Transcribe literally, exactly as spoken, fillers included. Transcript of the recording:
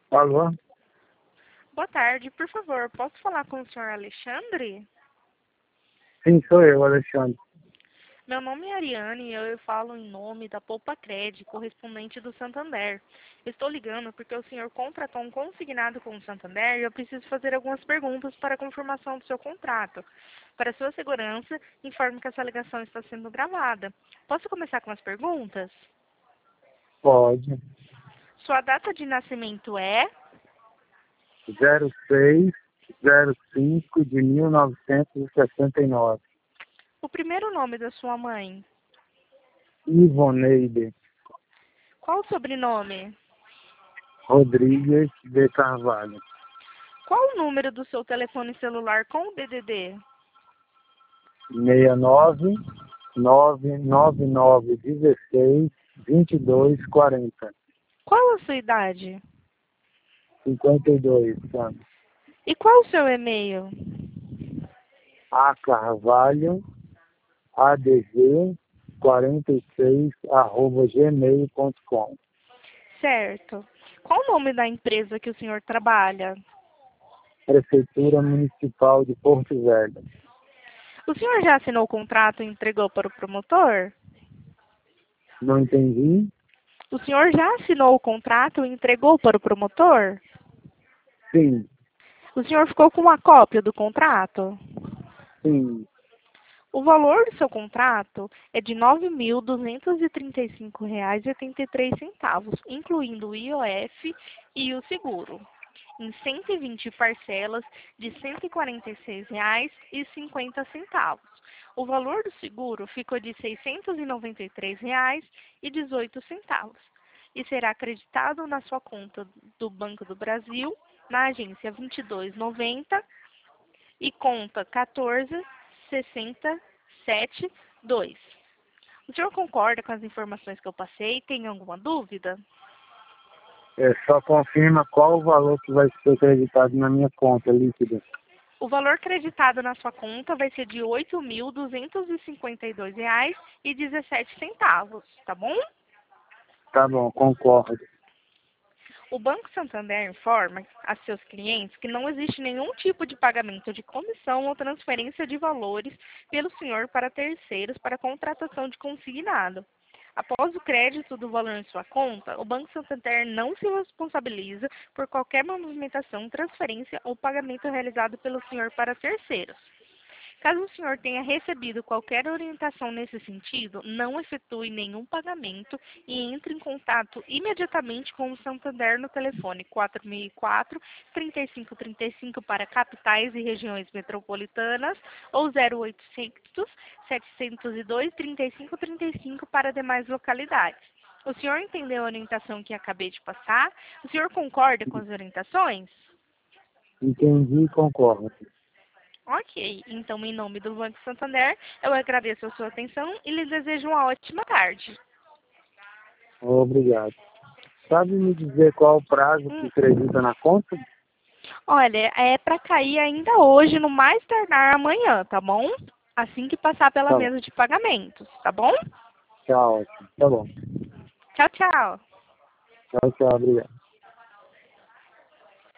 Alô? Boa tarde, por favor, posso falar com o senhor Alexandre? Sim, sou eu, Alexandre. Meu nome é Ariane e eu falo em nome da Poupa Cred, correspondente do Santander. Estou ligando porque o senhor contratou um consignado com o Santander e eu preciso fazer algumas perguntas para a confirmação do seu contrato. Para sua segurança, informe que essa ligação está sendo gravada. Posso começar com as perguntas? Pode. Sua data de nascimento é? zero seis zero cinco de mil novecentos e sessenta e nove. O primeiro nome da sua mãe? Ivoneide Qual o sobrenome? Rodrigues de Carvalho. Qual o número do seu telefone celular com o D D D? seis nove nove nove nove um seis dois dois quatro zero. Qual a sua idade? cinquenta e dois anos. E qual o seu e-mail? A Carvalho adv quarenta e seis arroba gmail ponto com. Certo. Qual o nome da empresa que o senhor trabalha? Prefeitura Municipal de Porto Velho. O senhor já assinou o contrato e entregou para o promotor? Não entendi? O senhor já assinou o contrato e entregou para o promotor? Sim, O senhor ficou com uma cópia do contrato? sim. O valor do seu contrato é de nove mil duzentos e trinta e cinco reais e oitenta e três centavos, incluindo o I O F e o seguro, em cento e vinte parcelas de cento e quarenta e seis reais e cinquenta centavos. O valor do seguro ficou de seiscentos e noventa e três reais e dezoito centavos e será acreditado na sua conta do Banco do Brasil, na agência vinte e dois noventa e conta quatorze sessenta sete dois. O senhor concorda com as informações que eu passei? Tem alguma dúvida? É, só confirma qual o valor que vai ser acreditado na minha conta líquida. O valor creditado na sua conta vai ser de oito mil duzentos e cinquenta e dois reais e dezessete centavos, tá bom? Tá bom, concordo. O Banco Santander informa a seus clientes que não existe nenhum tipo de pagamento de comissão ou transferência de valores pelo senhor para terceiros para contratação de consignado. Após o crédito do valor em sua conta, o Banco Santander não se responsabiliza por qualquer movimentação, transferência ou pagamento realizado pelo senhor para terceiros. Caso o senhor tenha recebido qualquer orientação nesse sentido, não efetue nenhum pagamento e entre em contato imediatamente com o Santander no telefone quatro mil e quatro, trinta e cinco trinta e cinco para capitais e regiões metropolitanas ou zero oitocentos, setecentos e dois, trinta e cinco trinta e cinco para demais localidades. O senhor entendeu a orientação que acabei de passar? O senhor concorda com as orientações? Entendi e concordo. Ok, então em nome do Banco Santander, eu agradeço a sua atenção e lhe desejo uma ótima tarde. Obrigado. Sabe me dizer qual o prazo que Hum, acredita na conta? olha, é para cair ainda hoje, no mais tardar amanhã, tá bom? Assim que passar pela Tá bom. mesa de pagamentos, tá bom? Tchau. Tá bom. Tchau, tchau. Tchau, tchau. Obrigado.